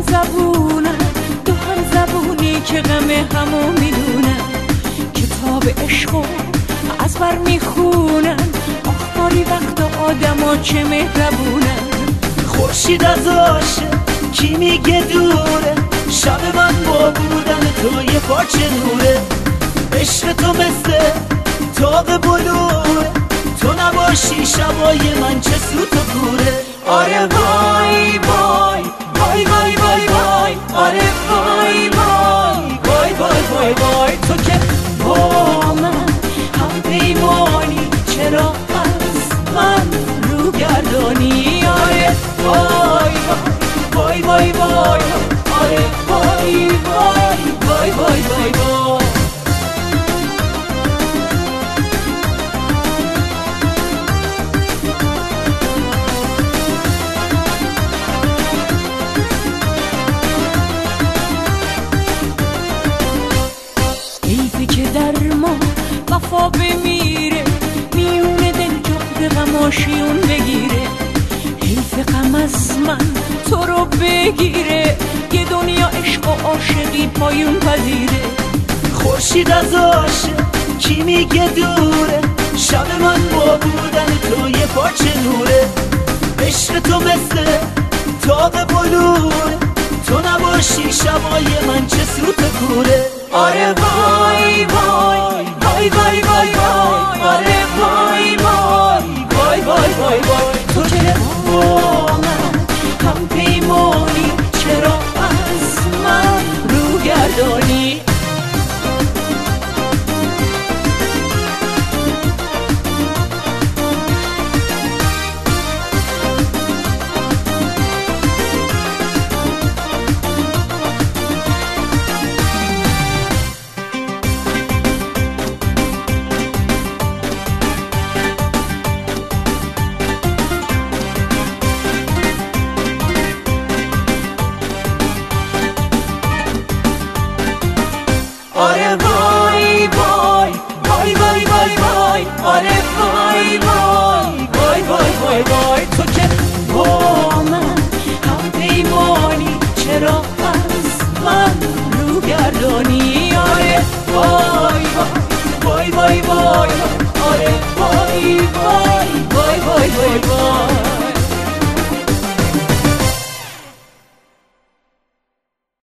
زبونن، دو هم زبونی که غم همو میدونن. کتاب عشقو از بر میخونن، آخباری وقت آدما چه مهربونن. خورشید از عاشق کی میگه دوره، شب من با بودن تو یه پارچه نوره. عشق تو مثل تاق بلوره، تو نباشی شبای من چه سوت و کوره. آره وای وای وای وای وای وای، آره وای وای وای وای وای وای. تو که با من هم پیمانی، چرا از من رو گردانی؟ آره وای وای وای وای، آره وای وای وای وای وای وای. حیفه که در ما وفا بمیره، میونه دل جغد غماشیون بگیره. حیف غم از من تو رو بگیره، یه دنیا عشق و عاشقی پایون پذیره. خورشید از عاشق کی میگه دوره، شب من با بودن تو یه پارچه نوره. عشق تو مثل تاق بلوره، تو نباشی شبای من چه سوت و کوره. آره وای وای وای وای وای وای، آره وای وای وای وای وای وای. تو که با من هم پیمانی، چرا از من رو گردانی؟ آره وای وای وای وای وای وای، آره وای وای وای وای وای وای. تو که با من هم پیمانی، چرا از من رو گردانی؟ آره وای وای وای وای وای، آره وای وای وای وای وای وای.